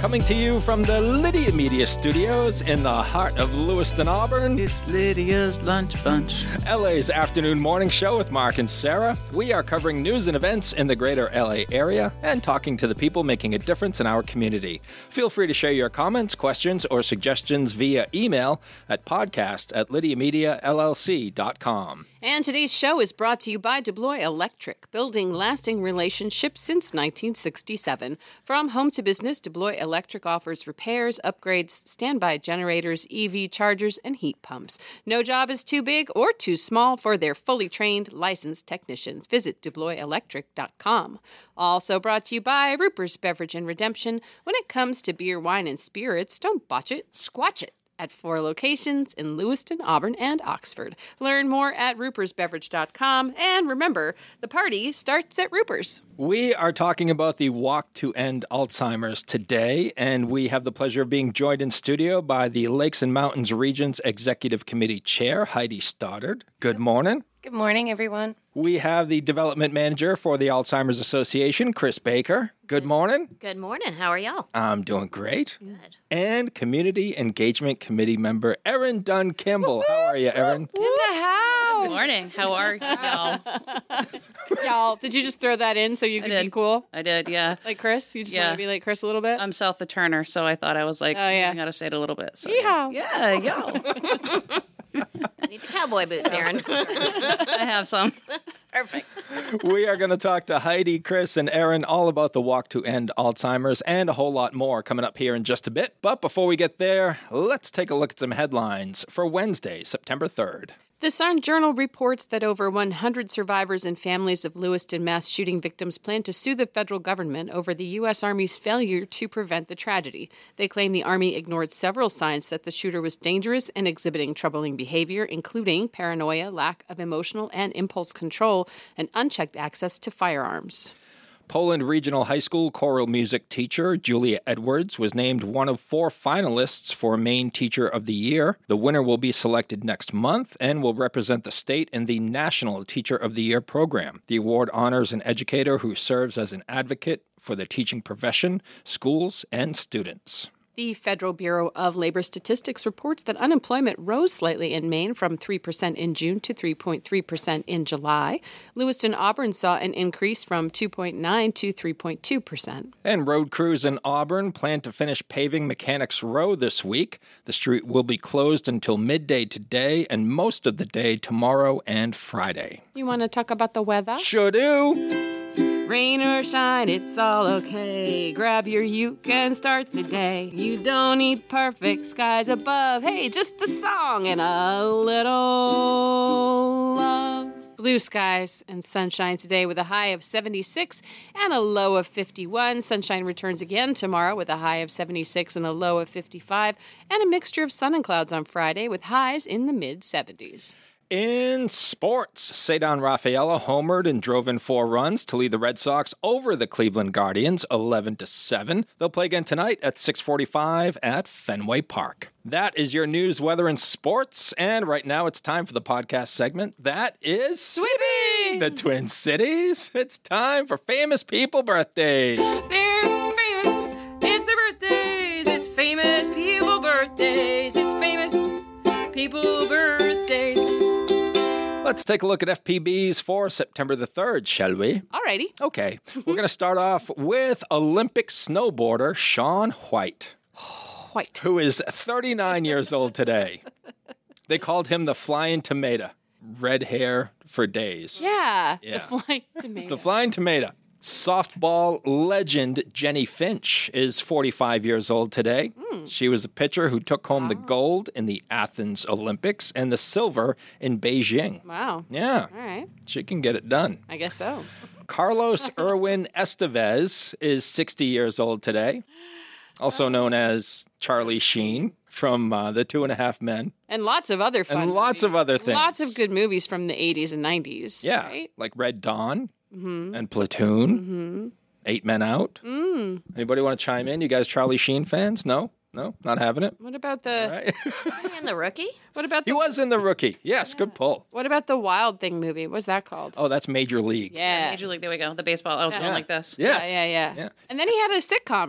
Coming to you from the Lydia Media Studios in the heart of Lewiston, Auburn. It's Lydia's Lunch Bunch. LA's afternoon morning show with Mark and Sarah. We are covering news and events in the greater LA area and talking to the people making a difference in our community. Feel free to share your comments, questions, or suggestions via email at podcast@lydiamediallc.com. And today's show is brought to you by DeBlois Electric, building lasting relationships since 1967. From home to business, DeBlois Electric offers repairs, upgrades, standby generators, EV chargers, and heat pumps. No job is too big or too small for their fully trained, licensed technicians. Visit DeBloisElectric.com. Also brought to you by Ruper's Beverage and Redemption. When it comes to beer, wine, and spirits, don't botch it, squatch it. At 4 locations in Lewiston, Auburn, and Oxford. Learn more at rupersbeverage.com. And remember, the party starts at Ruper's. We are talking about the Walk to End Alzheimer's today, and we have the pleasure of being joined in studio by the Lakes and Mountains Region's Executive Committee Chair, Heidi Stoddard. Good morning. Good morning, everyone. We have the Development Manager for the Alzheimer's Association, Chris Baker. Good morning. Good morning. How are y'all? I'm doing great. Good. And Community Engagement Committee Member Erin Dunn Kimball. How are you, Erin? In the house. Good morning. How are y'all? Y'all, did you just throw that in so you could be cool? I did, yeah. Like Chris? You just want to be like Chris a little bit? I'm South the Turner, so I thought I was like, Oh, yeah. I got to say it a little bit. So, Yeehaw. Yeah, yo. I need the cowboy boots, Aaron. I have some. Perfect. We are going to talk to Heidi, Chris, and Erin all about the Walk to End Alzheimer's and a whole lot more coming up here in just a bit. But before we get there, let's take a look at some headlines for Wednesday, September 3rd. The Sun-Journal reports that over 100 survivors and families of Lewiston mass shooting victims plan to sue the federal government over the U.S. Army's failure to prevent the tragedy. They claim the Army ignored several signs that the shooter was dangerous and exhibiting troubling behavior, including paranoia, lack of emotional and impulse control, and unchecked access to firearms. Poland Regional High School choral music teacher Julia Edwards was named one of 4 finalists for Maine Teacher of the Year. The winner will be selected next month and will represent the state in the National Teacher of the Year program. The award honors an educator who serves as an advocate for the teaching profession, schools, and students. The Federal Bureau of Labor Statistics reports that unemployment rose slightly in Maine from 3% in June to 3.3% in July. Lewiston-Auburn saw an increase from 2.9% to 3.2%. And road crews in Auburn plan to finish paving Mechanics Row this week. The street will be closed until midday today and most of the day tomorrow and Friday. You want to talk about the weather? Sure do. Rain or shine, it's all okay. Grab your uke and start the day. You don't need perfect skies above. Hey, just a song and a little love. Blue skies and sunshine today with a high of 76 and a low of 51. Sunshine returns again tomorrow with a high of 76 and a low of 55. And a mixture of sun and clouds on Friday with highs in the mid-70s. In sports, Cedar Rafaela homered and drove in 4 runs to lead the Red Sox over the Cleveland Guardians 11-7. They'll play again tonight at 6:45 at Fenway Park. That is your news, weather, and sports. And right now it's time for the podcast segment. That is Sweeping! The Twin Cities. It's time for famous people birthdays. They're famous. It's their birthdays. It's famous people birthdays. It's famous people birthdays. Let's take a look at FPBs for September the 3rd, shall we? Alrighty. Okay. We're going to start off with Olympic snowboarder Shaun White. White. Who is 39 years old today. They called him the Flying Tomato. Red hair for days. Yeah. Yeah. The flying tomato. The Flying Tomato. Softball legend Jenny Finch is 45 years old today. She was a pitcher who took home the gold in the Athens Olympics and the silver in Beijing. Wow. Yeah, All right. she can get it done. I guess so. Carlos Irwin Estevez is 60 years old today, also known as Charlie Sheen from the 2.5 Men. And lots of other fun And lots movies. of other things. Lots of good movies from the 80s and 90s. Yeah, Right? like Red Dawn and Platoon, 8 Men Out. Anybody want to chime in? You guys Charlie Sheen fans? No? No? Not having it? What about the All right. And the rookie? what about He the was in The Rookie. Yes, good pull. what about the Wild Thing movie? What's that called? Oh, that's Major League. Yeah. Major League, there we go. The baseball. I was going like this. Yes. Yeah. And then he had a sitcom, right?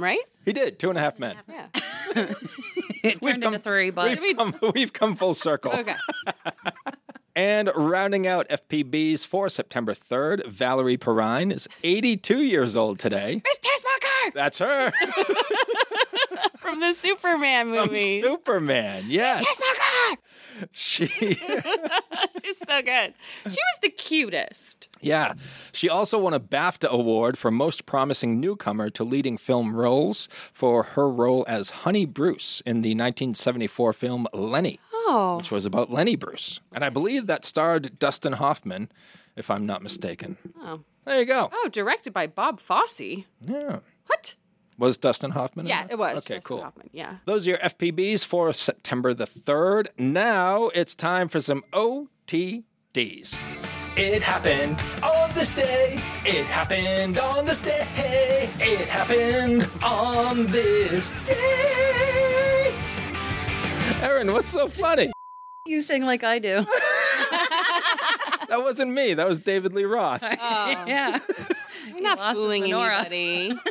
He did, 2.5 Men. Yeah. It turned into 3, but We've come full circle. Okay. And rounding out FPBs for September 3rd, Valerie Perrine is 82 years old today. Miss Tessmacher That's her. from the Superman movie. Superman, yes. Tessmacher! She, She's so good. She was the cutest. yeah. She also won a BAFTA award for Most Promising Newcomer to Leading Film Roles for her role as Honey Bruce in the 1974 film Lenny, Oh. which was about Lenny Bruce. And I believe that starred Dustin Hoffman, if I'm not mistaken. Oh. There you go. Oh, directed by Bob Fosse. Yeah. What? Was Dustin Hoffman in Yeah, that? it was. Okay, Dustin cool. Hoffman, yeah. Those are your FPBs for September the 3rd. Now it's time for some OTDs. It happened on this day. It happened on this day. It happened on this day. Erin, what's so funny? you sing like I do. That wasn't me. That was David Lee Roth. Yeah. You're not lost his fooling menorah. anybody.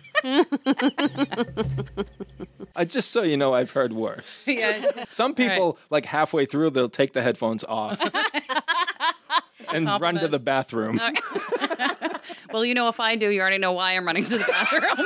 Just so you know, I've heard worse. Yeah. Some people, like halfway through, they'll take the headphones off and run to the bathroom. Well, if I do, you already know why I'm running to the bathroom.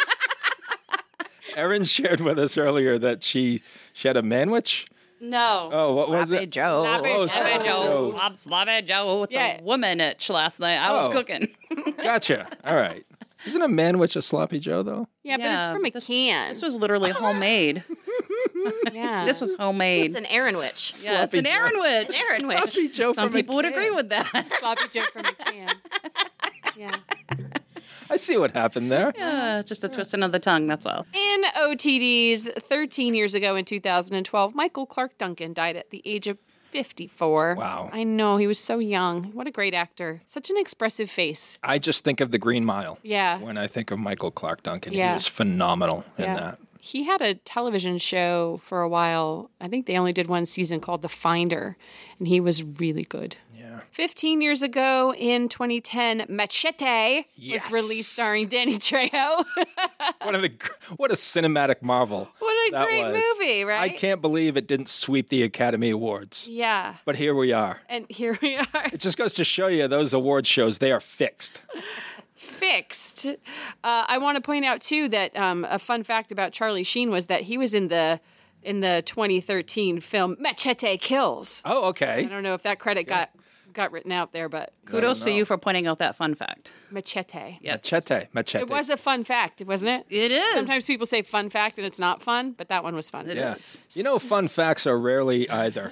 Erin shared with us earlier that she had a manwich. No. Oh, what was Sloppy it? Joe. Sloppy Oh, Joe. Sloppy Joe. Sloppy Joe. It's Yeah. a woman-itch last night. I was Oh. cooking. Gotcha. All right. Isn't a manwich a sloppy Joe, though? Yeah, but it's Yeah, from a this- can. This was literally homemade. yeah. This was homemade. It's an Aaron witch. Yeah, it's an Joe. Aaron witch. An Aaron witch. Sloppy Joe Some from a people would can. agree with that. sloppy Joe from a can. Yeah. I see what happened there. Yeah, just a twisting of the tongue, that's all. In OTDs, 13 years ago in 2012, Michael Clark Duncan died at the age of 54. Wow. I know, he was so young. What a great actor. Such an expressive face. I just think of the Green Mile. Yeah. When I think of Michael Clark Duncan, Yeah. he was phenomenal in Yeah. that. He had a television show for a while. I think they only did one season called The Finder, and he was really good. Yeah. 15 years ago in 2010, Machete Yes. was released starring Danny Trejo. What a cinematic marvel. What a that great was. movie, right? I can't believe it didn't sweep the Academy Awards. Yeah. But here we are. And here we are. It just goes to show you those award shows, they are fixed. Fixed. I want to point out, too, that a fun fact about Charlie Sheen was that he was in the 2013 film Machete Kills. Oh, I okay. don't know if that credit got written out there, but Kudos to you for pointing out that fun fact. Machete. Yes. Machete. It was a fun fact, wasn't it? It is. Sometimes people say fun fact and it's not fun, but that one was fun. Yeah. is. You know, fun facts are rarely either.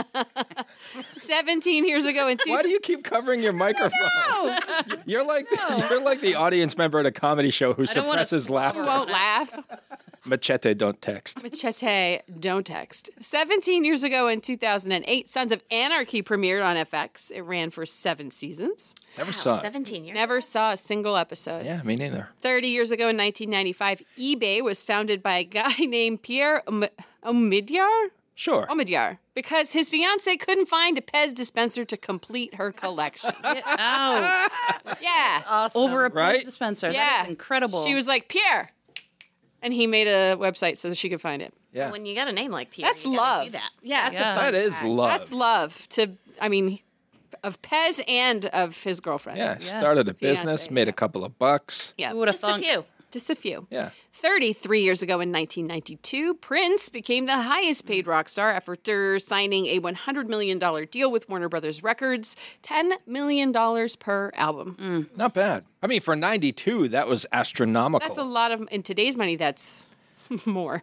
17 years ago in Why do you keep covering your microphone? You're like the audience member at a comedy show who don't wanna suppresses laughter. won't laugh. Machete, don't text. Machete, don't text. 17 years ago in 2008, Sons of Anarchy premiered on FX. It ran for 7 seasons. Never saw it. 17 years. Never saw a single episode. Yeah, me neither. 30 years ago in 1995, eBay was founded by a guy named Pierre Omidyar? Sure. Omidyar, because his fiancée couldn't find a Pez dispenser to complete her collection. Ow. Yeah. Awesome. Over a Right? Pez dispenser. Yeah. That is incredible. She was like, Pierre. And he made a website so that she could find it. Yeah. When you got a name like Pierre, That's you gotta love. do that. Yeah. That's Yeah. a fun That is fact. love. That's love of Pez and of his girlfriend. Yeah, started a business, Fiancé, made a couple of bucks. Yeah. Who would have Just a thunk? few. Just a few. Yeah. 33 years ago in 1992, Prince became the highest paid rock star after signing a $100 million deal with Warner Brothers Records, $10 million per album. Not bad. I mean, for 92, that was astronomical. That's a lot of, in today's money, that's more.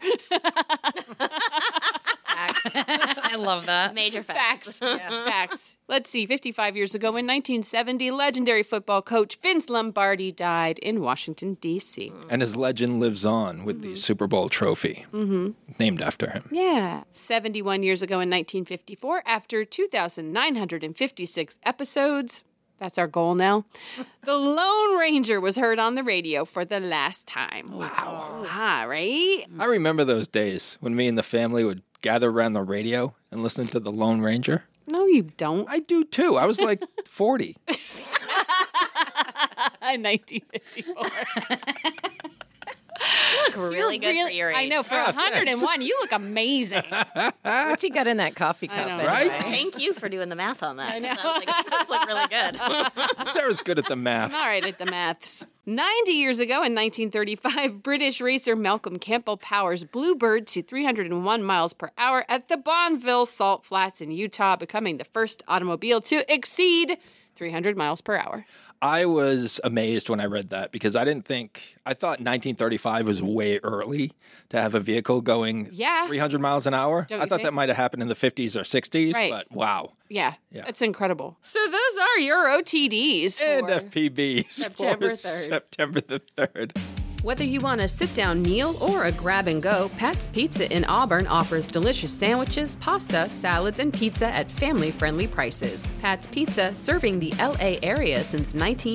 Facts. I love that. Major facts. Facts. Let's see. 55 years ago in 1970, legendary football coach Vince Lombardi died in Washington, D.C. And his legend lives on with the Super Bowl trophy named after him. Yeah. 71 years ago in 1954, after 2,956 episodes, that's our goal now, the Lone Ranger was heard on the radio for the last time. Wow. Ah, right? I remember those days when me and the family would gather around the radio and listen to the Lone Ranger. No, you don't. I do too. I was like 40. In 1954. You look really good for your age. I know, for 101, you look amazing. What's he got in that coffee cup? know. Anyway? Right? Thank you for doing the math on that. I know. I was like, you just look really good. Sarah's good at the math. I'm all right at the maths. 90 years ago in 1935, British racer Malcolm Campbell powers Bluebird to 301 miles per hour at the Bonneville Salt Flats in Utah, becoming the first automobile to exceed 300 miles per hour. I was amazed when I read that because I thought 1935 was way early to have a vehicle going 300 miles an hour. Don't I you thought think? that might have happened in the 50s or 60s, Right. but wow. Yeah, Yeah. it's incredible. So those are your OTDs And for FPBs September for 3rd. September the 3rd. Whether you want a sit-down meal or a grab-and-go, Pat's Pizza in Auburn offers delicious sandwiches, pasta, salads, and pizza at family-friendly prices. Pat's Pizza, serving the L.A. area since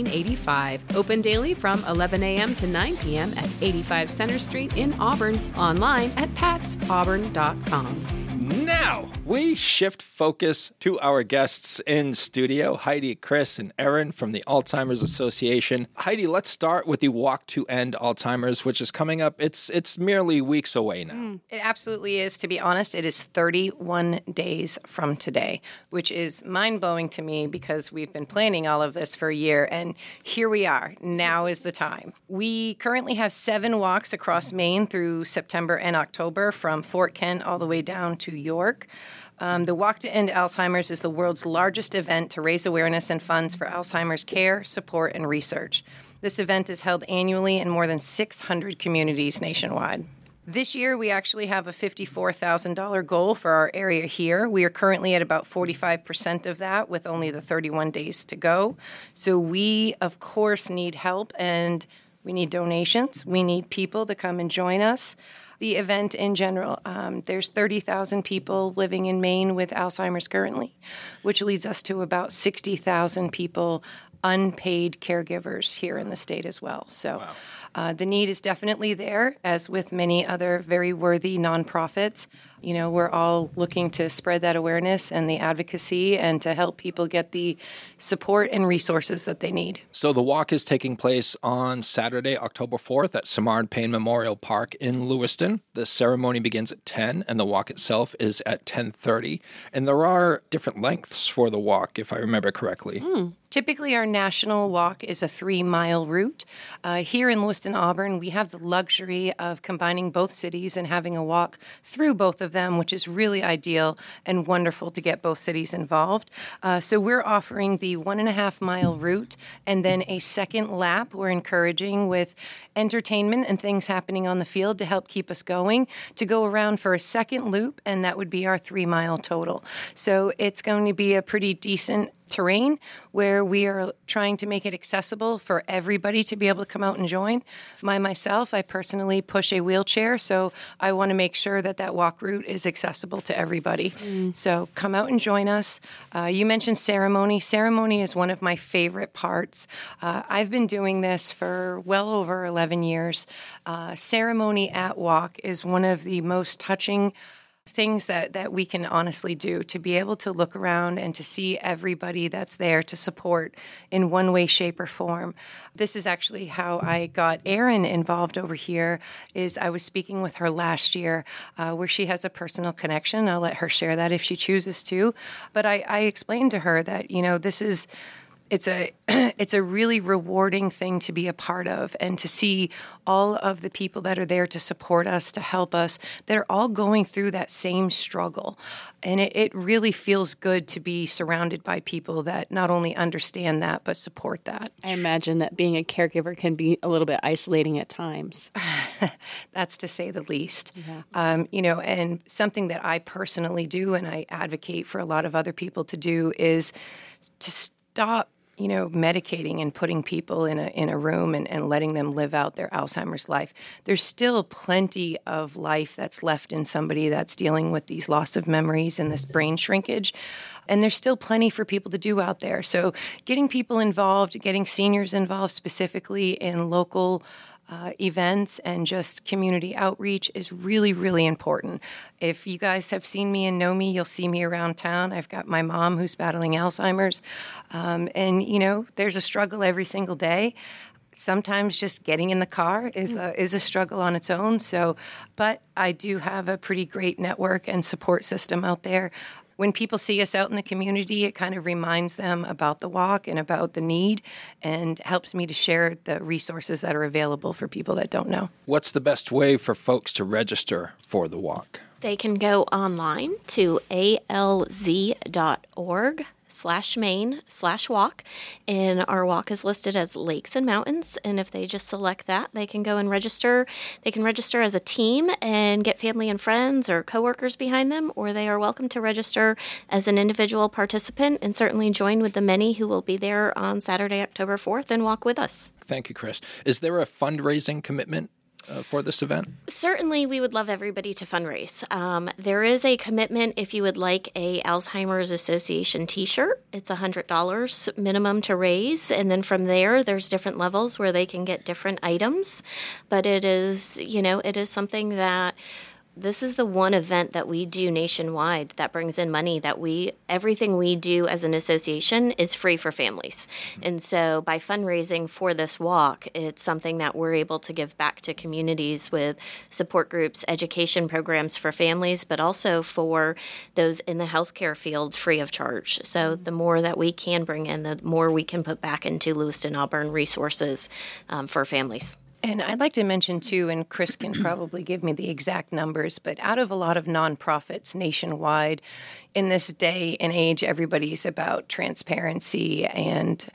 1985. Open daily from 11 a.m. to 9 p.m. at 85 Center Street in Auburn. Online at patsauburn.com. Now we shift focus to our guests in studio, Heidi, Chris, and Erin from the Alzheimer's Association. Heidi, let's start with the Walk to End Alzheimer's, which is coming up. It's merely weeks away now. It absolutely is. To be honest, it is 31 days from today, which is mind-blowing to me because we've been planning all of this for a year, and here we are. Now is the time. We currently have 7 walks across Maine through September and October, from Fort Kent all the way down to York. The Walk to End Alzheimer's is the world's largest event to raise awareness and funds for Alzheimer's care, support, and research. This event is held annually in more than 600 communities nationwide. This year, we actually have a $54,000 goal for our area here. We are currently at about 45% of that, with only the 31 days to go. So we, of course, need help, and we need donations. We need people to come and join us. The event in general, there's 30,000 people living in Maine with Alzheimer's currently, which leads us to about 60,000 people, unpaid caregivers here in the state as well. So the need is definitely there, as with many other very worthy nonprofits. You know, we're all looking to spread that awareness and the advocacy and to help people get the support and resources that they need. So the walk is taking place on Saturday, October 4th at Simard Payne Memorial Park in Lewiston. The ceremony begins at 10 and the walk itself is at 10:30. And there are different lengths for the walk, if I remember correctly. Typically, our national walk is a 3-mile route. Here in Lewiston, Auburn, we have the luxury of combining both cities and having a walk through both of them, which is really ideal and wonderful to get both cities involved. So we're offering the 1.5-mile route and then a second lap. We're encouraging, with entertainment and things happening on the field to help keep us going, to go around for a second loop, and that would be our 3-mile total. So it's going to be a pretty decent terrain where we are trying to make it accessible for everybody to be able to come out and join. Myself, I personally push a wheelchair, so I want to make sure that that walk route is accessible to everybody. So come out and join us. You mentioned ceremony. Ceremony is one of my favorite parts. I've been doing this for well over 11 years. Ceremony at walk is one of the most touching things that we can honestly do, to be able to look around and to see everybody that's there to support in one way, shape, or form. This is actually how I got Erin involved over here. Is I was speaking with her last year, where she has a personal connection. I'll let her share that if she chooses to. But I explained to her that, you know, it's a really rewarding thing to be a part of, and to see all of the people that are there to support us, to help us, that are all going through that same struggle. And it really feels good to be surrounded by people that not only understand that, but support that. I imagine that being a caregiver can be a little bit isolating at times. That's to say the least. You know, and something that I personally do, and I advocate for a lot of other people to do, is to stop, you know, medicating and putting people in a room and letting them live out their Alzheimer's life. There's still plenty of life that's left in somebody that's dealing with these loss of memories and this brain shrinkage. And there's still plenty for people to do out there. So getting people involved, getting seniors involved specifically in local events and just community outreach is really, really important. If you guys have seen me and know me, you'll see me around town. I've got my mom who's battling Alzheimer's. And, you know, there's a struggle every single day. Sometimes just getting in the car is a struggle on its own. So, but I do have a pretty great network and support system out there. When people see us out in the community, it kind of reminds them about the walk and about the need, and helps me to share the resources that are available for people that don't know. What's the best way for folks to register for the walk? They can go online to alz.org/Maine/walk, and our walk is listed as Lakes and Mountains, and if they just select that, they can go and register. They can register as a team and get family and friends or coworkers behind them, or they are welcome to register as an individual participant and certainly join with the many who will be there on Saturday, October 4th and walk with us. Thank you, Chris. Is there a fundraising commitment for this event? Certainly, we would love everybody to fundraise. There is a commitment if you would like a Alzheimer's Association t-shirt. It's $100 minimum to raise, and then from there, there's different levels where they can get different items. But it is something that this is the one event that we do nationwide that brings in money that everything we do as an association is free for families. And so by fundraising for this walk, it's something that we're able to give back to communities with support groups, education programs for families, but also for those in the healthcare field free of charge. So the more that we can bring in, the more we can put back into Lewiston Auburn resources for families. And I'd like to mention, too, and Chris can probably give me the exact numbers, but out of a lot of nonprofits nationwide, in this day and age, everybody's about transparency and,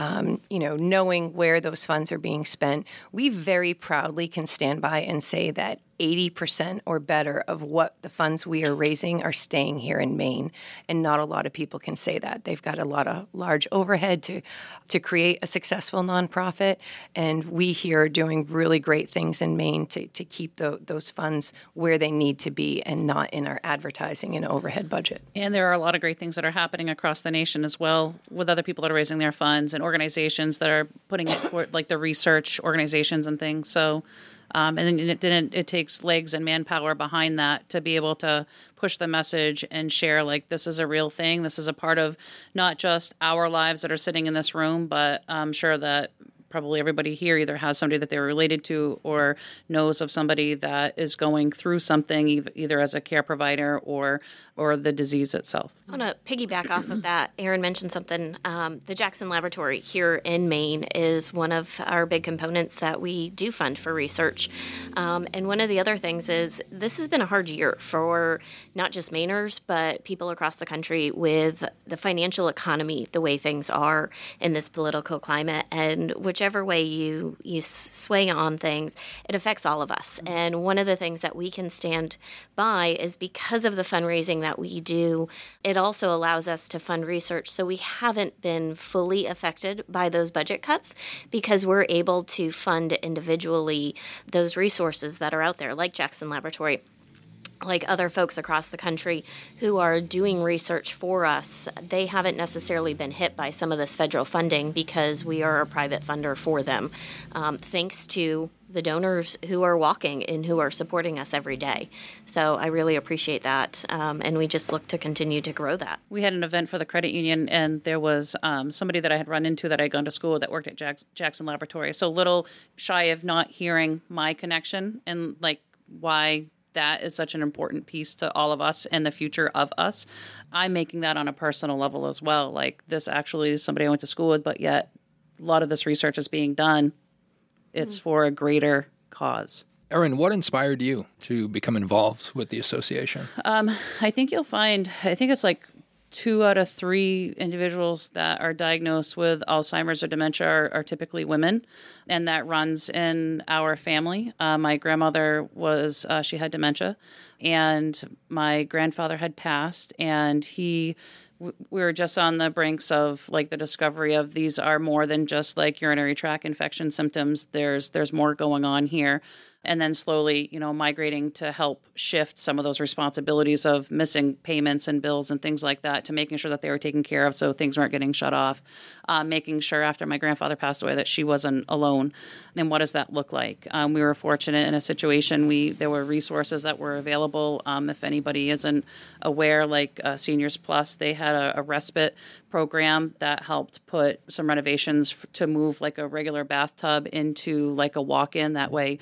knowing where those funds are being spent. We very proudly can stand by and say that 80% or better of what the funds we are raising are staying here in Maine. And not a lot of people can say that. They've got a lot of large overhead to create a successful nonprofit. And we here are doing really great things in Maine to keep those funds where they need to be and not in our advertising and overhead budget. And there are a lot of great things that are happening across the nation as well, with other people that are raising their funds and organizations that are putting it toward, like the research organizations and things. So, and then it takes legs and manpower behind that to be able to push the message and share, like, this is a real thing. This is a part of not just our lives that are sitting in this room, but I'm sure that probably everybody here either has somebody that they're related to or knows of somebody that is going through something, either as a care provider or the disease itself. I want to piggyback off of that. Erin mentioned something. The Jackson Laboratory here in Maine is one of our big components that we do fund for research. And one of the other things is this has been a hard year for not just Mainers, but people across the country with the financial economy, the way things are in this political climate. And whichever way you sway on things, it affects all of us. And one of the things that we can stand by is because of the fundraising that we do, it also allows us to fund research. So we haven't been fully affected by those budget cuts because we're able to fund individually those resources that are out there, like Jackson Laboratory, like other folks across the country who are doing research for us. They haven't necessarily been hit by some of this federal funding because we are a private funder for them, thanks to the donors who are walking and who are supporting us every day. So I really appreciate that, and we just look to continue to grow that. We had an event for the credit union, and there was somebody that I had run into that I'd gone to school with that worked at Jackson Laboratory. So a little shy of not hearing my connection and like why that is such an important piece to all of us and the future of us. I'm making that on a personal level as well. Like, this actually is somebody I went to school with, but yet a lot of this research is being done. It's for a greater cause. Erin, what inspired you to become involved with the association? I think it's like 2 out of 3 individuals that are diagnosed with Alzheimer's or dementia are typically women, and that runs in our family. My grandmother she had dementia, and my grandfather had passed, and we were just on the brinks of like the discovery of these are more than just like urinary tract infection symptoms. There's more going on here. and then slowly, migrating to help shift some of those responsibilities of missing payments and bills and things like that to making sure that they were taken care of so things weren't getting shut off, making sure after my grandfather passed away that she wasn't alone. And what does that look like? We were fortunate in a situation, there were resources that were available. If anybody isn't aware, like Seniors Plus, they had a respite program that helped put some renovations to move like a regular bathtub into like a walk-in. That way,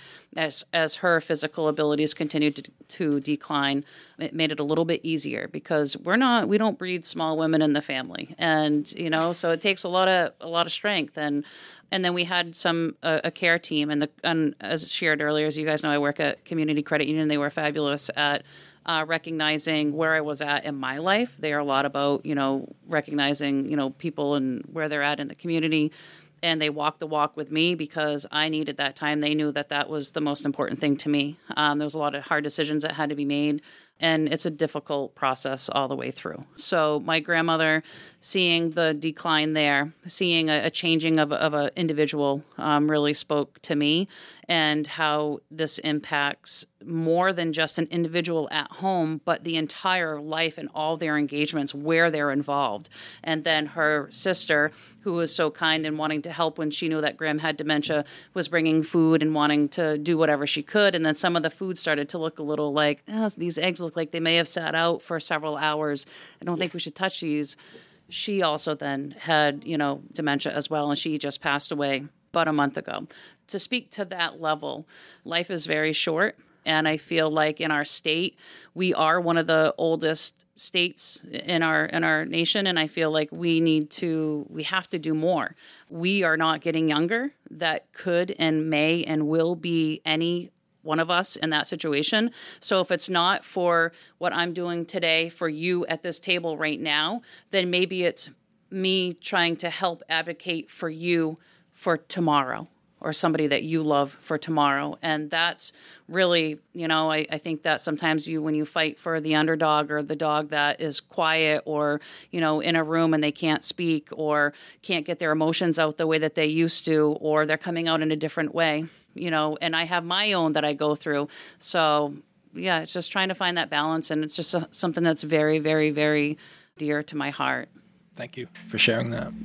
as her physical abilities continued to decline, it made it a little bit easier because we don't breed small women in the family, and so it takes a lot of strength. And then we had a care team, and as shared earlier, as you guys know, I work at Community Credit Union. They were fabulous at recognizing where I was at in my life. They are a lot about, recognizing, people and where they're at in the community. And they walked the walk with me because I needed that time. They knew that was the most important thing to me. There was a lot of hard decisions that had to be made. And it's a difficult process all the way through. So my grandmother, seeing the decline there, seeing a changing of an individual really spoke to me, and how this impacts more than just an individual at home, but the entire life and all their engagements where they're involved. And then her sister, who was so kind and wanting to help when she knew that Graham had dementia, was bringing food and wanting to do whatever she could. And then some of the food started to look a little like, these eggs look like they may have sat out for several hours. I don't think we should touch these. She also then had, dementia as well, and she just passed away about a month ago. To speak to that level, life is very short. And I feel like in our state, we are one of the oldest states in our nation. And I feel like we have to do more. We are not getting younger. That could and may and will be any one of us in that situation. So if it's not for what I'm doing today for you at this table right now, then maybe it's me trying to help advocate for you for tomorrow, or somebody that you love for tomorrow. And that's really, I think that sometimes when you fight for the underdog or the dog that is quiet or, in a room and they can't speak or can't get their emotions out the way that they used to, or they're coming out in a different way, and I have my own that I go through. So yeah, it's just trying to find that balance. And it's just something that's very, very, very dear to my heart. Thank you for sharing that.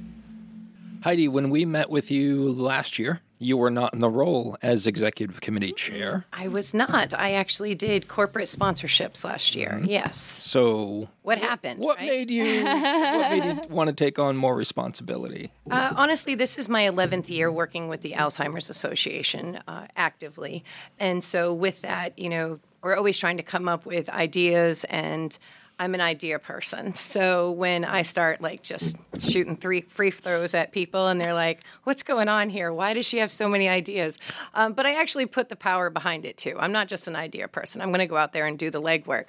Heidi, when we met with you last year, you were not in the role as executive committee chair. I was not. I actually did corporate sponsorships last year. Mm-hmm. Yes. So what happened? What made you want to take on more responsibility? Honestly, this is my 11th year working with the Alzheimer's Association actively. And so with that, we're always trying to come up with ideas, and I'm an idea person. So when I start just shooting 3 free throws at people and they're like, what's going on here? Why does she have so many ideas? But I actually put the power behind it too. I'm not just an idea person. I'm going to go out there and do the legwork.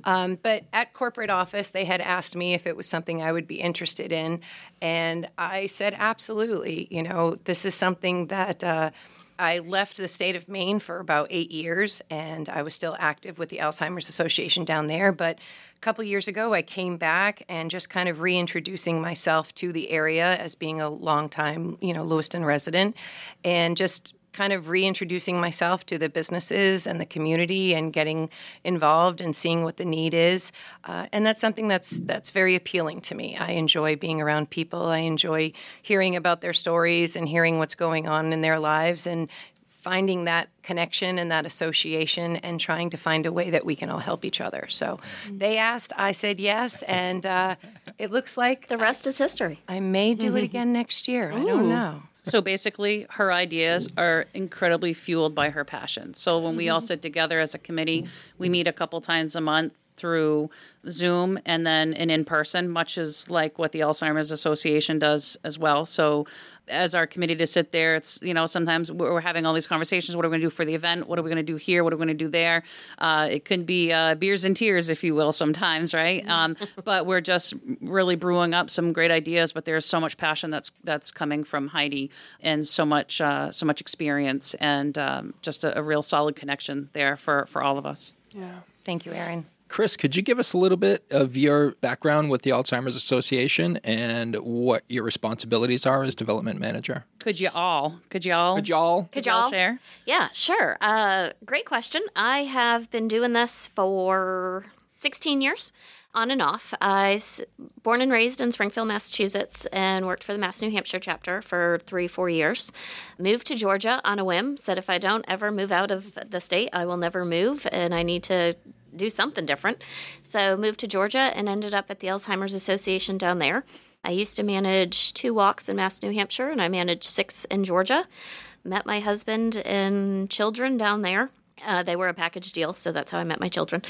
But at corporate office, they had asked me if it was something I would be interested in. And I said, absolutely. This is something that I left the state of Maine for about 8 years, and I was still active with the Alzheimer's Association down there. But a couple years ago, I came back and just kind of reintroducing myself to the area as being a longtime, Lewiston resident, and just kind of reintroducing myself to the businesses and the community and getting involved and seeing what the need is. And that's something that's very appealing to me. I enjoy being around people. I enjoy hearing about their stories and hearing what's going on in their lives and finding that connection and that association and trying to find a way that we can all help each other. So they asked, I said yes, and it looks like the rest is history. I may do it again next year. I don't know. So basically, her ideas are incredibly fueled by her passion. So when we all sit together as a committee, we meet a couple times a month through Zoom and then in person, much as like what the Alzheimer's Association does as well. So as our committee to sit there, it's, sometimes we're having all these conversations. What are we going to do for the event? What are we going to do here? What are we going to do there? It could be beers and tears, if you will, sometimes, right? But we're just really brewing up some great ideas. But there's so much passion that's coming from Heidi, and so much experience, and just a real solid connection there for all of us. Yeah. Thank you, Erin. Chris, could you give us a little bit of your background with the Alzheimer's Association and what your responsibilities are as development manager? Could you all share? Yeah, sure. Great question. I have been doing this for 16 years. On and off. I was born and raised in Springfield, Massachusetts, and worked for the Mass New Hampshire chapter for 3-4 years. Moved to Georgia on a whim, said if I don't ever move out of the state, I will never move, and I need to do something different. So moved to Georgia and ended up at the Alzheimer's Association down there. I used to manage 2 walks in Mass New Hampshire, and I managed 6 in Georgia. Met my husband and children down there. They were a package deal, so that's how I met my children.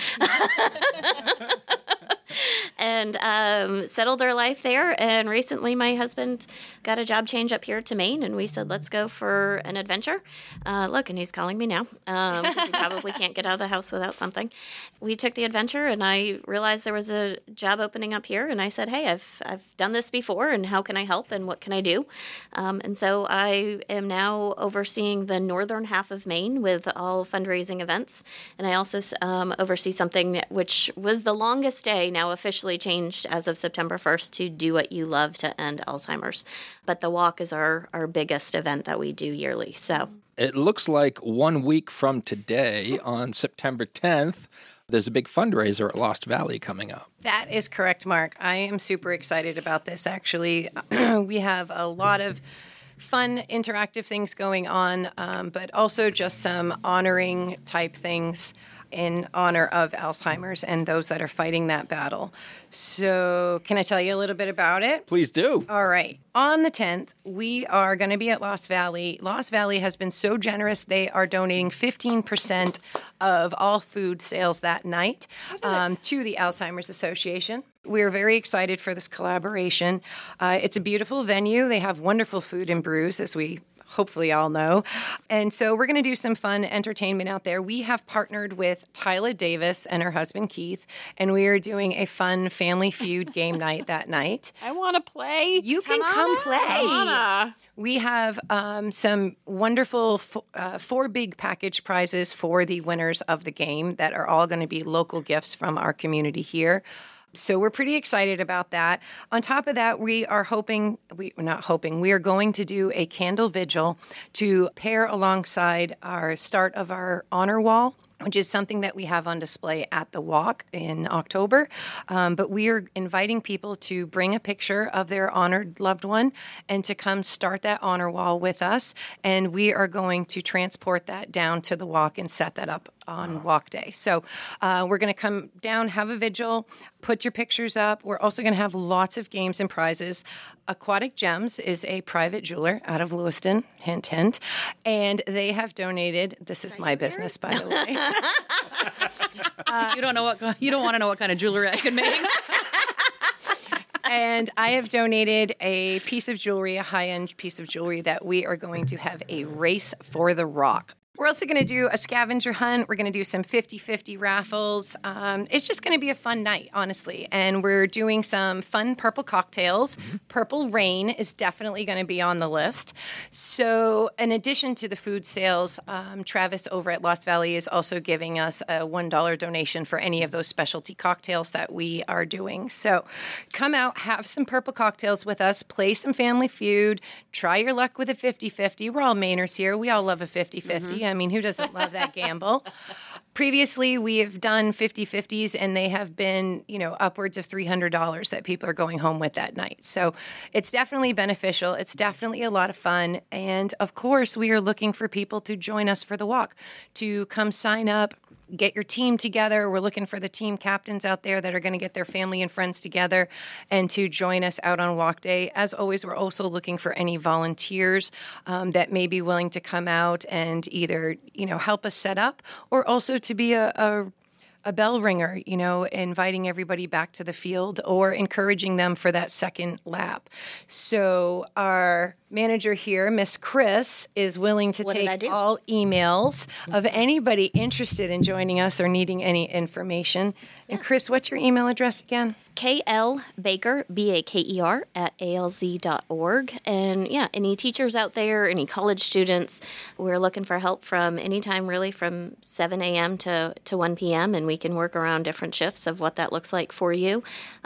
And settled our life there. And recently my husband got a job change up here to Maine, and we said, let's go for an adventure. Look, and he's calling me now because he probably can't get out of the house without something. We took the adventure, and I realized there was a job opening up here, and I said, hey, I've done this before, and how can I help, and what can I do? And so I am now overseeing the northern half of Maine with all fundraising events, and I also oversee something which was the longest day, now officially changed as of September 1st, to Do What You Love to End Alzheimer's. But the walk is our biggest event that we do yearly. So it looks like 1 week from today, on September 10th, there's a big fundraiser at Lost Valley coming up. That is correct, Mark. I am super excited about this, actually. We have a lot of fun, interactive things going on, but also just some honoring type things in honor of Alzheimer's and those that are fighting that battle. So can I tell you a little bit about it? Please do. All right. On the 10th, we are going to be at Lost Valley. Lost Valley has been so generous. They are donating 15% of all food sales that night to the Alzheimer's Association. We're very excited for this collaboration. It's a beautiful venue. They have wonderful food and brews, as we hopefully all know. And so we're going to do some fun entertainment out there. We have partnered with Tyla Davis and her husband Keith, and we are doing a fun Family Feud game night that night. I want to play. You can come play. We have some wonderful 4 big package prizes for the winners of the game that are all going to be local gifts from our community here. So we're pretty excited about that. On top of that, we are going to do a candle vigil to pair alongside our start of our honor wall, which is something that we have on display at the walk in October. But we are inviting people to bring a picture of their honored loved one and to come start that honor wall with us. And we are going to transport that down to the walk and set that up on walk day. So we're going to come down, have a vigil, put your pictures up. We're also going to have lots of games and prizes. Aquatic Gems is a private jeweler out of Lewiston, hint, hint, and they have donated, this is my business, by the way. You don't want to know what kind of jewelry I can make. And I have donated a piece of jewelry, a high-end piece of jewelry that we are going to have a race for the rock. We're also going to do a scavenger hunt. We're going to do some 50-50 raffles. It's just going to be a fun night, honestly. And we're doing some fun purple cocktails. Purple Rain is definitely going to be on the list. So in addition to the food sales, Travis over at Lost Valley is also giving us a $1 donation for any of those specialty cocktails that we are doing. So come out, have some purple cocktails with us, play some Family Feud, try your luck with a 50-50. We're all Mainers here. We all love a 50-50. I mean, who doesn't love that gamble? Previously, we have done 50-50s, and they have been, upwards of $300 that people are going home with that night. So it's definitely beneficial. It's definitely a lot of fun. And, of course, we are looking for people to join us for the walk, to come sign up, get your team together. We're looking for the team captains out there that are going to get their family and friends together and to join us out on walk day. As always, we're also looking for any volunteers that may be willing to come out and either, help us set up or also to be a bell ringer, inviting everybody back to the field or encouraging them for that second lap. So our manager here, Miss Chris, is willing to take all emails of anybody interested in joining us or needing any information. And Chris, what's your email address again? KL Baker, Baker, at alz.org. And yeah, any teachers out there, any college students, we're looking for help from anytime really from 7 a.m. to 1 p.m. And we can work around different shifts of what that looks like for you.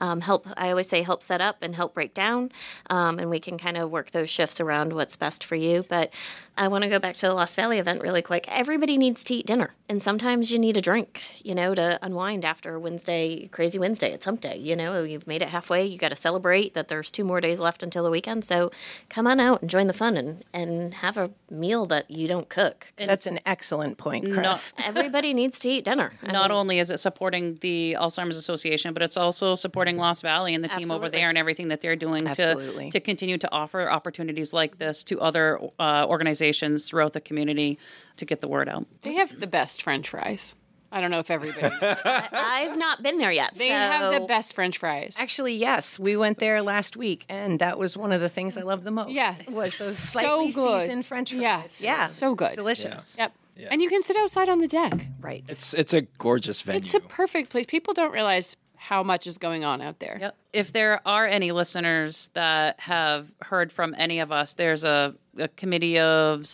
I always say help set up and help break down. And we can kind of work those shifts around what's best for you. But I want to go back to the Lost Valley event really quick. Everybody needs to eat dinner. And sometimes you need a drink, to unwind after Crazy Wednesday. It's hump day. You've made it halfway. You got to celebrate that there's 2 more days left until the weekend. So come on out and join the fun and have a meal that you don't cook. That's an excellent point, Chris. Everybody needs to eat dinner. Not only is it supporting the Alzheimer's Association, but it's also supporting Lost Valley and the team over there and everything that they're doing to continue to offer opportunities like this to other organizations throughout the community to get the word out. They have the best French fries. I don't know if everybody knows. I've not been there yet. They have the best French fries. Actually, yes. We went there last week, and that was one of the things I loved the most. Yeah. Was those slightly seasoned French fries. Yes. Yeah. So good. Delicious. Yep. Yeah. And you can sit outside on the deck. Right. It's a gorgeous venue. It's a perfect place. People don't realize how much is going on out there. Yep. If there are any listeners that have heard from any of us, there's a committee of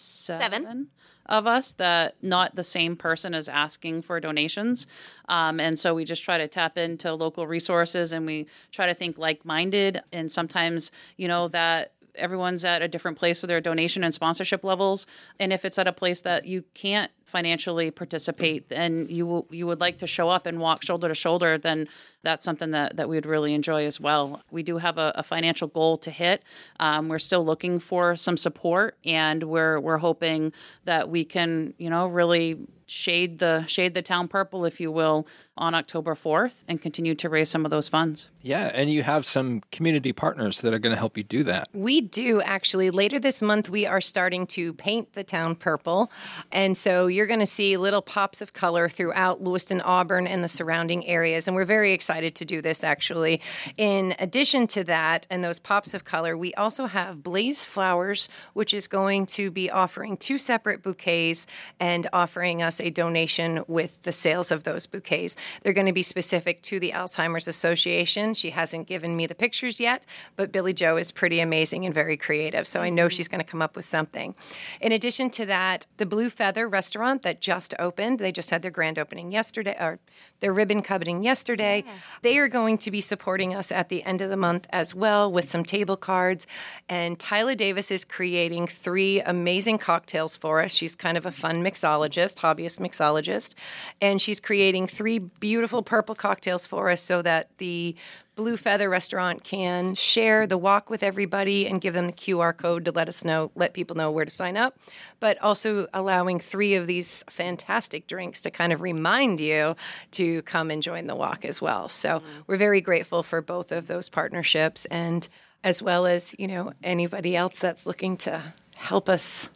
seven of us that not the same person is asking for donations. And so we just try to tap into local resources and we try to think like-minded. And sometimes, that everyone's at a different place with their donation and sponsorship levels. And if it's at a place that you can't financially participate and you would like to show up and walk shoulder to shoulder, then that's something that we would really enjoy as well. We do have a financial goal to hit. We're still looking for some support, and we're hoping that we can, really shade the town purple, if you will, on October 4th and continue to raise some of those funds. Yeah, and you have some community partners that are going to help you do that. We do, actually. Later this month, we are starting to paint the town purple. And so you're going to see little pops of color throughout Lewiston, Auburn, and the surrounding areas. And we're very excited to do this, actually. In addition to that, and those pops of color, we also have Blaze Flowers, which is going to be offering 2 separate bouquets and offering us a donation with the sales of those bouquets. They're going to be specific to the Alzheimer's Association. She hasn't given me the pictures yet, but Billy Joe is pretty amazing and very creative, so I know she's going to come up with something. In addition to that, the Blue Feather restaurant that just opened, they just had their grand opening yesterday, or their ribbon cutting yesterday. Yeah. They are going to be supporting us at the end of the month as well with some table cards, and Tyla Davis is creating 3 amazing cocktails for us. She's kind of a fun mixologist, hobbyist mixologist, and she's creating 3 beautiful purple cocktails for us so that the Blue Feather restaurant can share the walk with everybody and give them the QR code to let people know where to sign up, but also allowing 3 of these fantastic drinks to kind of remind you to come and join the walk as well. So we're very grateful for both of those partnerships, and as well as, anybody else that's looking to help us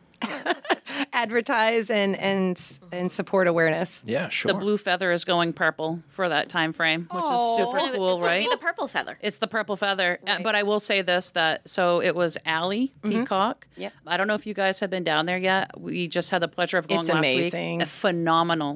advertise and support awareness. Yeah, sure. The Blue Feather is going purple for that time frame, which is super cool, right? It's the Purple Feather. It's the Purple Feather. Right. But I will say this, so it was Allie Peacock. Yep. I don't know if you guys have been down there yet. We just had the pleasure of going last amazing. Week. Phenomenal.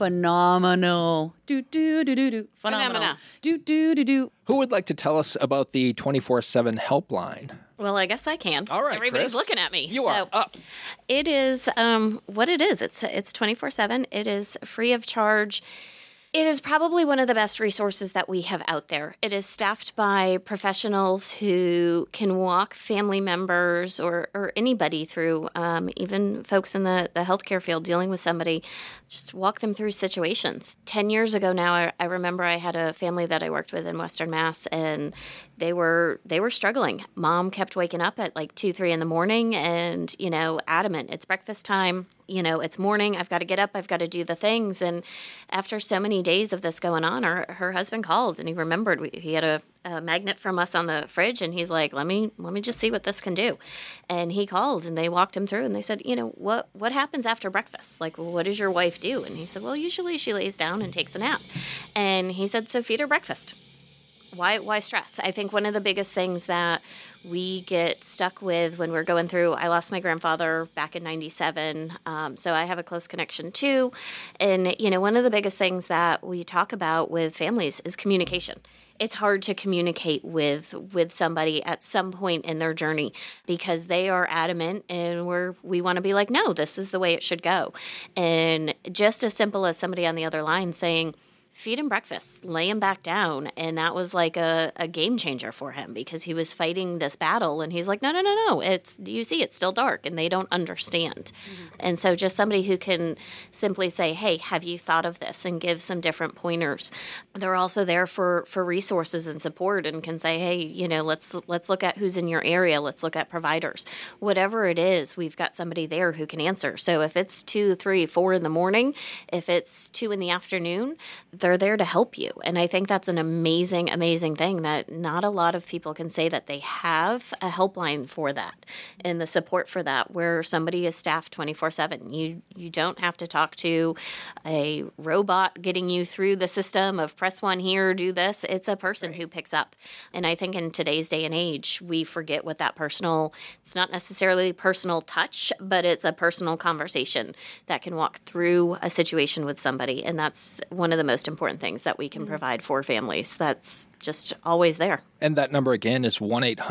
Do, do, do, do, do. Phenomenal. Do, do, do, do. Who would like to tell us about the 24/7 helpline? Well, I guess I can. All right, Everybody's Chris, looking at me. You are up. It is what it is. It's 24/7. It is free of charge. It is probably one of the best resources that we have out there. It is staffed by professionals who can walk family members or anybody through, even folks in the healthcare field dealing with somebody, just walk them through situations. 10 years ago now, I remember I had a family that I worked with in Western Mass, and they were struggling. Mom kept waking up at like 2, 3 in the morning and, adamant, it's breakfast time. It's morning. I've got to get up. I've got to do the things. And after so many days of this going on, her husband called and he remembered he had a magnet from us on the fridge, and he's like, let me just see what this can do. And he called and they walked him through and they said, what happens after breakfast? Like, what does your wife do? And he said, well, usually she lays down and takes a nap. And he said, so feed her breakfast. Why stress? I think one of the biggest things that we get stuck with when we're going through, I lost my grandfather back in 97, so I have a close connection too. And, one of the biggest things that we talk about with families is communication. it's hard to communicate with somebody at some point in their journey because they are adamant and we want to be like, no, this is the way it should go. And just as simple as somebody on the other line saying, feed him breakfast, lay him back down. And that was like a game changer for him because he was fighting this battle. And he's like, no. Do you see, it's still dark and they don't understand. Mm-hmm. And so just somebody who can simply say, hey, have you thought of this, and give some different pointers. They're also there for resources and support and can say, hey, let's look at who's in your area. Let's look at providers. Whatever it is, we've got somebody there who can answer. So if it's 2, 3, 4 in the morning, if it's 2 in the afternoon, they're there to help you. And I think that's an amazing, amazing thing that not a lot of people can say that they have a helpline for that and the support for that where somebody is staffed 24/7. You don't have to talk to a robot getting you through the system of press 1 here, do this. It's a person who picks up. And I think in today's day and age, we forget what that it's not necessarily personal touch, but it's a personal conversation that can walk through a situation with somebody. And that's one of the most important things that we can provide for families. That's just always there. And that number again is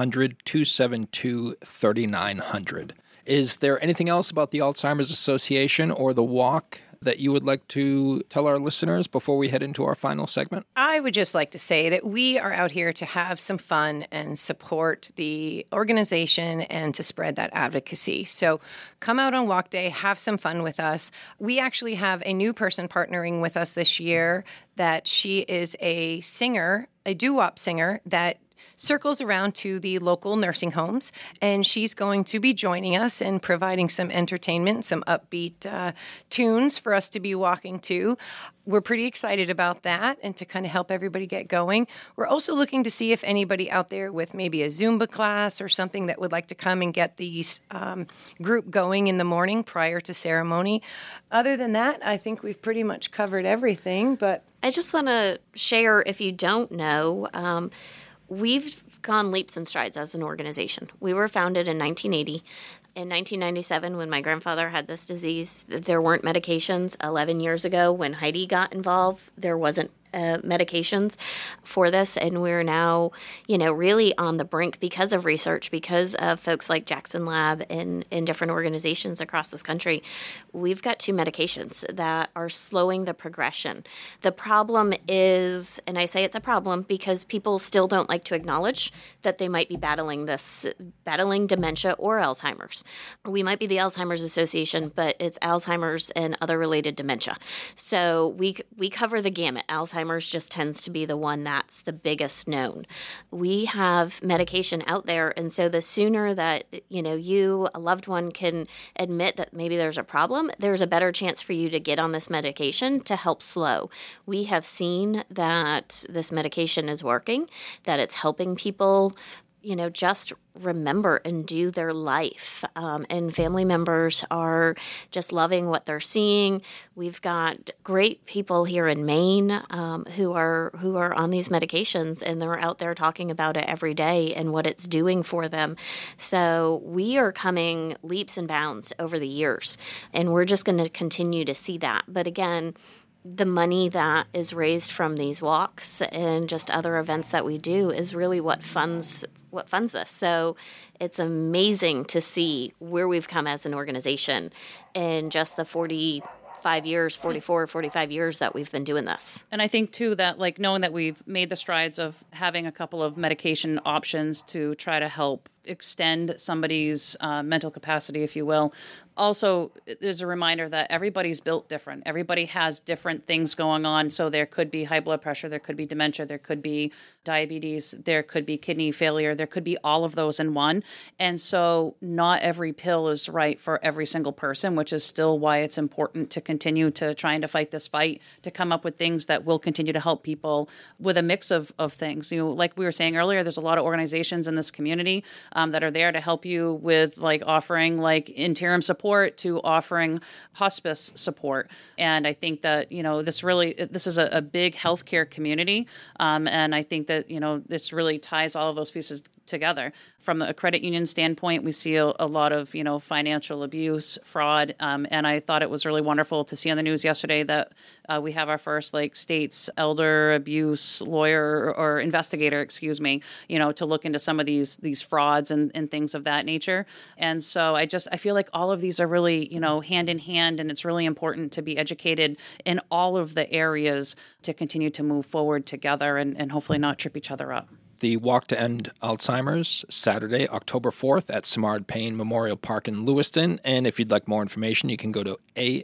1-800-272-3900. Is there anything else about the Alzheimer's Association or the walk that you would like to tell our listeners before we head into our final segment? I would just like to say that we are out here to have some fun and support the organization and to spread that advocacy. So come out on Walk Day, have some fun with us. We actually have a new person partnering with us this year that she is a singer, a doo-wop singer that circles around to the local nursing homes, and she's going to be joining us and providing some entertainment, some upbeat tunes for us to be walking to. We're pretty excited about that and to kind of help everybody get going. We're also looking to see if anybody out there with maybe a Zumba class or something that would like to come and get these group going in the morning prior to ceremony. Other than that, I think we've pretty much covered everything. But I just want to share, if you don't know, we've gone leaps and strides as an organization. We were founded in 1980. In 1997, when my grandfather had this disease, there weren't medications. 11 years ago, when Heidi got involved, there wasn't medications for this, and we're now, really on the brink because of research, because of folks like Jackson Lab and in different organizations across this country. We've got 2 medications that are slowing the progression. The problem is, and I say it's a problem because people still don't like to acknowledge that they might be battling dementia or Alzheimer's. We might be the Alzheimer's Association, but it's Alzheimer's and other related dementia. So we cover the gamut. Alzheimer's just tends to be the one that's the biggest known. We have medication out there, and so the sooner that you, a loved one, can admit that maybe there's a problem, there's a better chance for you to get on this medication to help slow. We have seen that this medication is working, that it's helping people just remember and do their life. And family members are just loving what they're seeing. We've got great people here in Maine who are on these medications, and they're out there talking about it every day and what it's doing for them. So we are coming leaps and bounds over the years, and we're just going to continue to see that. But again, the money that is raised from these walks and just other events that we do is really what funds us. So it's amazing to see where we've come as an organization in just the 45 years that we've been doing this. And I think, too, that knowing that we've made the strides of having a couple of medication options to try to help extend somebody's mental capacity, if you will. Also, there's a reminder that everybody's built different. Everybody has different things going on. So there could be high blood pressure, there could be dementia, there could be diabetes, there could be kidney failure, there could be all of those in one. And so not every pill is right for every single person, which is still why it's important to continue to trying to fight this fight, to come up with things that will continue to help people with a mix of things. Like we were saying earlier, there's a lot of organizations in this community that are there to help you with offering interim support to offering hospice support. And I think that, this is a big healthcare community. And I think that, this really ties all of those pieces together. From a credit union standpoint, we see a lot of, financial abuse, fraud, and I thought it was really wonderful to see on the news yesterday that we have our first state's elder abuse lawyer or investigator, to look into some of these frauds and things of that nature. And so I feel like all of these are really, hand in hand, and it's really important to be educated in all of the areas to continue to move forward together and hopefully not trip each other up. The Walk to End Alzheimer's, Saturday, October 4th at Simard Payne Memorial Park in Lewiston. And if you'd like more information, you can go to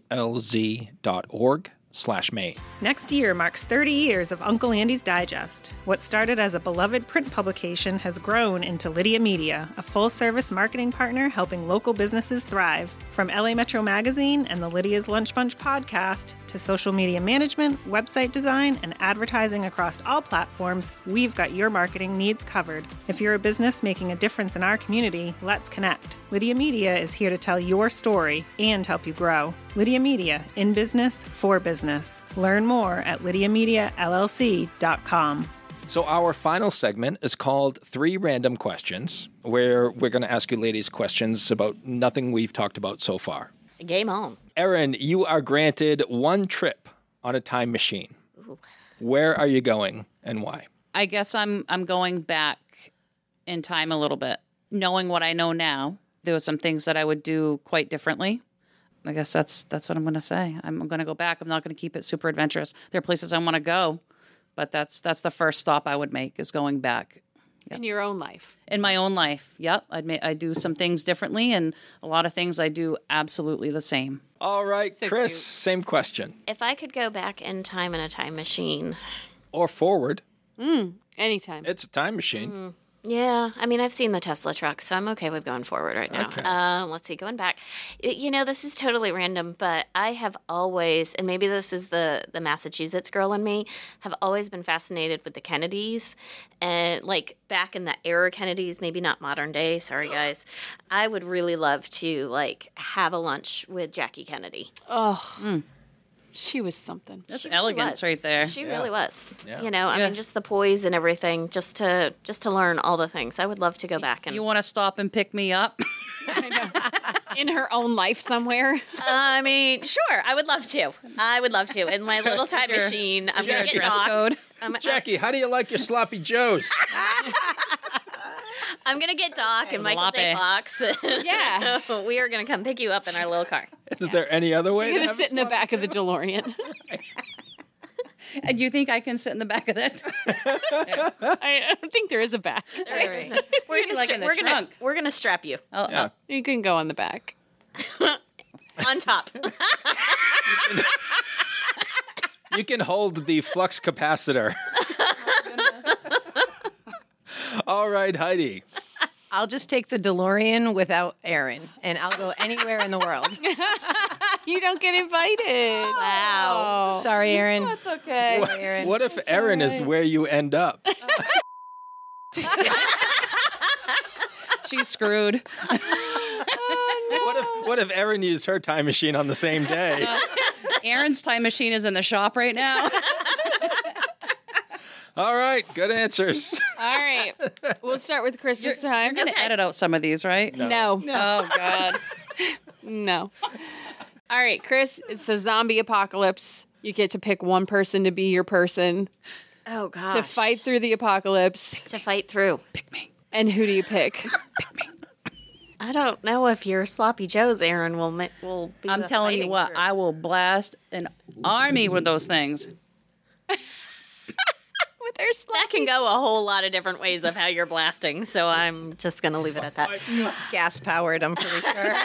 alz.org/Maine. Next year marks 30 years of Uncle Andy's Digest. What started as a beloved print publication has grown into Lydia Media, a full-service marketing partner helping local businesses thrive. From LA Metro Magazine and the Lydia's Lunch Bunch podcast to social media management, website design, and advertising across all platforms, we've got your marketing needs covered. If you're a business making a difference in our community, let's connect. Lydia Media is here to tell your story and help you grow. Lydia Media, in business, for business. Learn more at lydiamediallc.com. So our final segment is called 3 Random Questions, where we're going to ask you ladies questions about nothing we've talked about so far. Game on. Erin, you are granted 1 trip on a time machine. Ooh. Where are you going and why? I guess I'm going back in time a little bit. Knowing what I know now, there were some things that I would do quite differently. I guess that's what I'm going to say. I'm going to go back. I'm not going to keep it super adventurous. There are places I want to go, but that's the first stop I would make is going back. Yep. In your own life. In my own life, yep. I'd do some things differently, and a lot of things I do absolutely the same. All right, So Chris, cute. same question. If I could go back in time in a time machine. Or forward. Anytime. It's a time machine. Yeah, I mean, I've seen the Tesla truck, so I'm okay with going forward right now. Okay. Let's see, going back. This is totally random, but I have always, and maybe this is the Massachusetts girl in me, have always been fascinated with the Kennedys. And back in the era Kennedys, maybe not modern day, sorry guys. I would really love to have a lunch with Jackie Kennedy. She was something. That's elegance right there. She really was. Yeah. I mean, just the poise and everything, just to learn all the things. I would love to go back and. You want to stop and pick me up? In her own life somewhere. I mean, sure, I would love to. In my little time machine, I'm going to get dress Doc. code? Jackie, how do you like your sloppy joes? I'm going to get Doc and Michael J. Sloppy. Fox. Yeah. We are going to come pick you up in our little car. Is there any other way? You're to going to have sit in the back of the DeLorean. And you think I can sit in the back of that? I don't think there is a back. We're We're going to strap you Yeah. You can go on the back. on top. You can hold the flux capacitor. All right, Heidi. I'll just take the DeLorean without Erin, and I'll go anywhere in the world. You don't get invited. Wow. Sorry, Erin. That's okay. Sorry, Erin. What if Erin is where you end up? She's screwed. What if Erin used her time machine on the same day? Erin's time machine is in the shop right now. All right, good answers. All right. We'll start with Chris this time. You're going to edit out some of these, right? No. Oh, God. No. All right, Chris, it's the zombie apocalypse. You get to pick one person to be your person Oh, gosh. to fight through the apocalypse. To fight through. Pick me. And who do you pick? Pick me. I don't know if your sloppy joes, Aaron, will be I'm the telling you fighting what, group. I will blast an army with those things. With her That can go a whole lot of different ways of how you're blasting, so I'm just going to leave it at that. Gas powered, I'm pretty sure.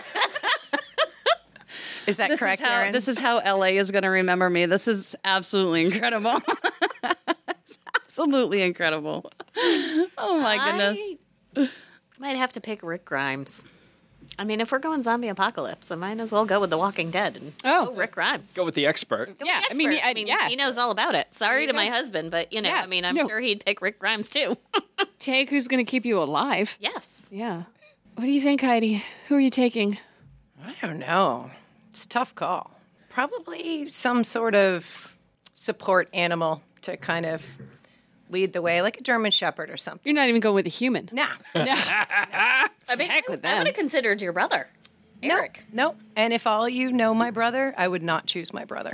Is that correct, Erin? This is how LA is going to remember me. This is absolutely incredible. It's absolutely incredible. Oh, my goodness. I might have to pick Rick Grimes. I mean, if we're going zombie apocalypse, I might as well go with The Walking Dead and Oh. Rick Grimes. Go with the expert. Go with Yeah, the I mean, expert. yeah. He knows all about it. Sorry to go. my husband, but, Yeah, I mean, I'm no. sure he'd pick Rick Grimes, too. Take who's going to keep you alive. Yes. Yeah. What do you think, Heidi? Who are you taking? I don't know. It's a tough call. Probably some sort of support animal to kind of lead the way, like a German Shepherd or something. You're not even going with a human. Nah. I mean, Heck with I them. would have considered your brother, Eric. Nope. And if all you know my brother, I would not choose my brother.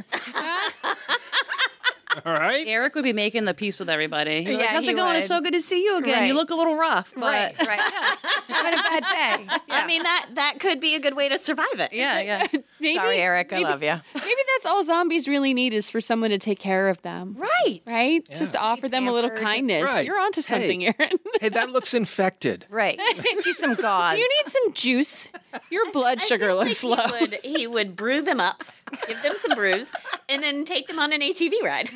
All right. Eric would be making the peace with everybody. He'd be like, Yeah, how's he it going? would. It's so good to see you again. Right. You look a little rough, but Right. Having a bad day. I mean, that could be a good way to survive it. yeah. Maybe, Sorry, Eric. I love you. Maybe that's all zombies really need is for someone to take care of them. Right. Right? Just to offer them a little pampered. kindness. Right. You're onto something, Aaron. Hey, that looks infected. Right. Get you some gauze. You need some juice. Your blood sugar looks low. He would brew them up, give them some brews, and then take them on an ATV ride.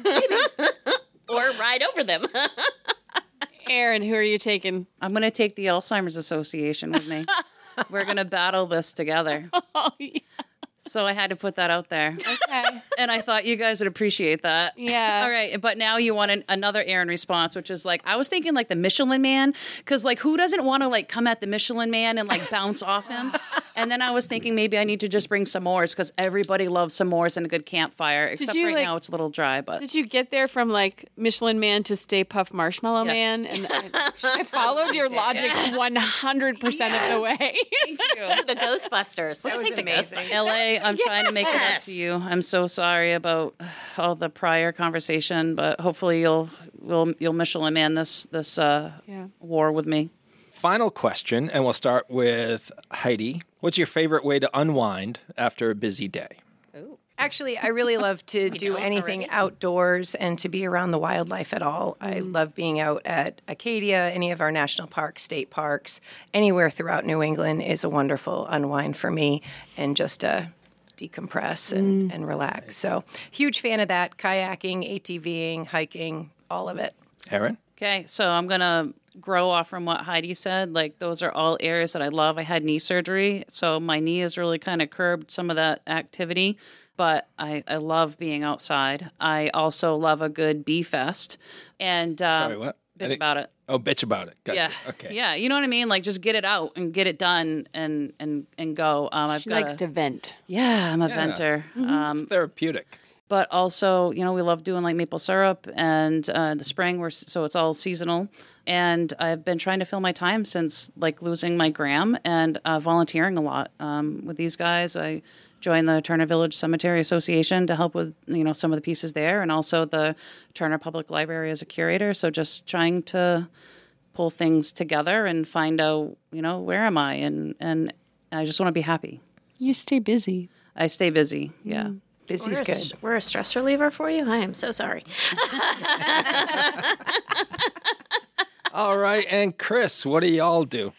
Or ride over them. Aaron, who are you taking? I'm going to take the Alzheimer's Association with me. We're going to battle this together. Oh, yeah. So I had to put that out there. Okay. And I thought you guys would appreciate that. Yeah. All right. But now you want another Aaron response, which is like, I was thinking like the Michelin Man, because like who doesn't want to like come at the Michelin Man and like bounce off him? And then I was thinking maybe I need to just bring s'mores because everybody loves s'mores and a good campfire, except you, right like- now it's a little dry. But Did you get there from like Michelin Man to Stay Puft Marshmallow Yes. Man? And I followed your logic 100% of the way. The Ghostbusters. Let's take the amazing. Ghostbusters. LA, I'm trying to make it up Yes. to you. I'm so sorry about all the prior conversation, but hopefully you'll Michelin Man this war with me. Final question, and we'll start with Heidi. What's your favorite way to unwind after a busy day? Actually, I really love to do anything outdoors and to be around the wildlife at all. I love being out at Acadia, any of our national parks, state parks, anywhere throughout New England is a wonderful unwind for me and just decompress and relax. So, huge fan of that. Kayaking, ATVing, hiking, all of it. Aaron? Okay, so I'm going to grow off from what Heidi said. Like, those are all areas that I love. I had knee surgery, so my knee has really kind of curbed some of that activity, but I love being outside. I also love a good bee fest. And Sorry, what? Bitch about it. Oh, bitch about it. Gotcha. Yeah. Okay. Yeah, you know what I mean? Like, just get it out and get it done and go. She likes to vent. Yeah, I'm a venter. It's therapeutic. But also, you know, we love doing like maple syrup and the spring, so it's all seasonal. And I've been trying to fill my time since like losing my gram and volunteering a lot with these guys. I joined the Turner Village Cemetery Association to help with, you know, some of the pieces there, and also the Turner Public Library as a curator. So just trying to pull things together and find out, you know, where am I? And I just want to be happy. You stay busy. I stay busy. Yeah. Busy's good. We're a stress reliever for you? I am so sorry. All right, and Chris, what do y'all do?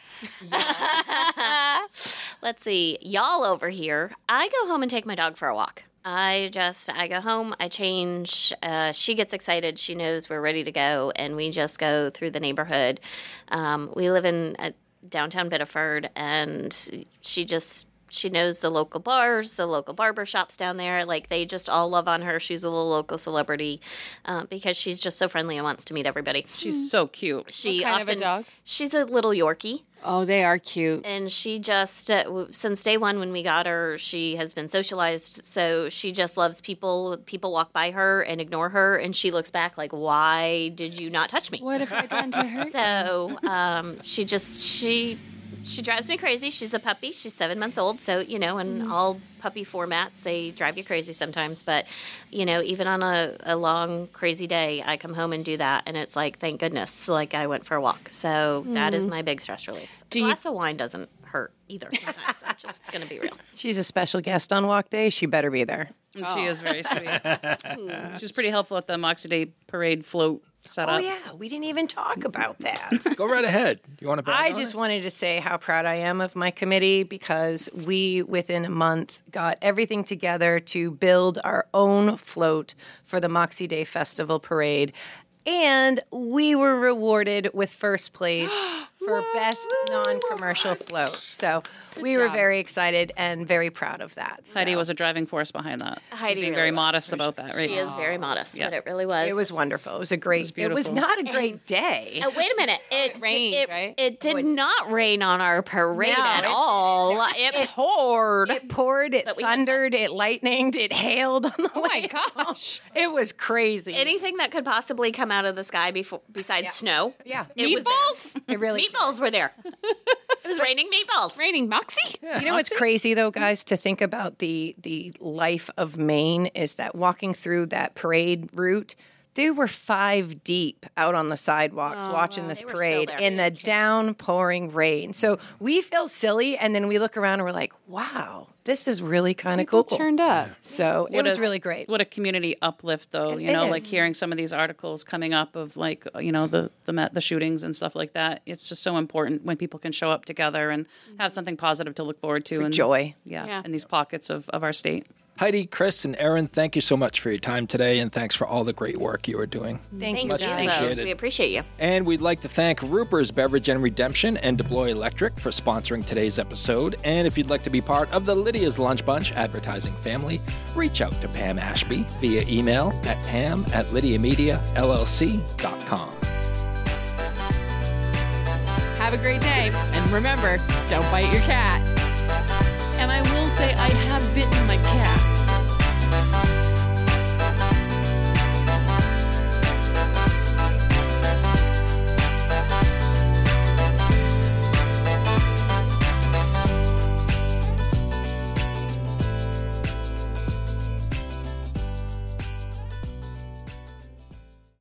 Let's see. Y'all over here, I go home and take my dog for a walk. I go home, I change. She gets excited. She knows we're ready to go, and we just go through the neighborhood. We live in downtown Biddeford, and she knows the local bars, the local barber shops down there. Like, they just all love on her. She's a little local celebrity because she's just so friendly and wants to meet everybody. She's so cute. She What kind of a dog? She's a little Yorkie. Oh, they are cute. And she just, since day one when we got her, she has been socialized. So she just loves people. People walk by her and ignore her. And she looks back like, why did you not touch me? What have I done to her? So she drives me crazy. She's a puppy. She's 7 months old. So, you know, in all puppy formats, they drive you crazy sometimes. But, you know, even on a long, crazy day, I come home and do that. And it's like, thank goodness, like I went for a walk. So that is my big stress relief. A glass of wine doesn't hurt either sometimes. I'm just going to be real. She's a special guest on walk day. She better be there. And she is very sweet. She's pretty helpful at the Moxie Day Parade float setup. Oh, yeah. We didn't even talk about that. Go right ahead. You want to brag I on just it? wanted to say how proud I am of my committee because we, within a month, got everything together to build our own float for the Moxie Day Festival Parade. And we were rewarded with first place for Best Non-Commercial Float. So we were very excited and very proud of that. So. Heidi was a driving force behind that. Heidi She's being really very was. modest about that, right? She is very modest, Yeah. but it really was. It was wonderful. It was a great. It was beautiful. not a great day. Wait a minute. It rained, right? It did not rain on our parade No, at it- all. It poured. It poured, it we had thundered, it lightninged, it hailed on the Oh way my gosh. out. It was crazy. Anything that could possibly come out of the sky besides snow. Yeah. It was Meatballs? there. It really Meatballs were there. It was raining meatballs. Raining Moxie? You know what's crazy though, guys, to think about the life of Maine is that walking through that parade route, they were 5 deep out on the sidewalks watching this They were still parade there. in the downpouring rain. So we feel silly and then we look around and we're like, wow, this is really kind of cool. Turned up. So it was really great. What a community uplift, though. It You know, like is. hearing some of these articles coming up of like, you know, the shootings and stuff like that. It's just so important when people can show up together and have something positive to look forward to. And joy. Yeah, in these pockets of our state. Heidi, Chris, and Aaron, thank you so much for your time today, and thanks for all the great work you are doing. Thank you, Thank you. guys. appreciated. We appreciate you. And we'd like to thank Ruper's Beverage and Redemption and Deploy Electric for sponsoring today's episode. And if you'd like to be part of the Lydia's Lunch Bunch advertising family, reach out to Pam Ashby via email at pam@lydiamediallc.com. Have a great day. And remember, don't bite your cat. And I will say I have bitten my cat.